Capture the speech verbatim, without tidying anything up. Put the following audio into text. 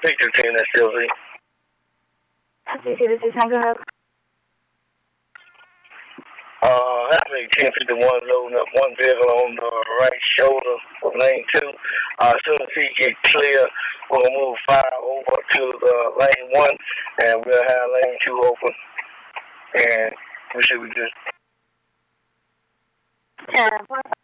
Victor ten, that's Sylvie. C C, this is how can I help? Uh, that's me, ten fifty-one, loading up one vehicle on the right shoulder of lane two. Uh, as soon as he gets clear, we're going to move five over to the lane one, and we'll have lane two open, and we should be good. ten, point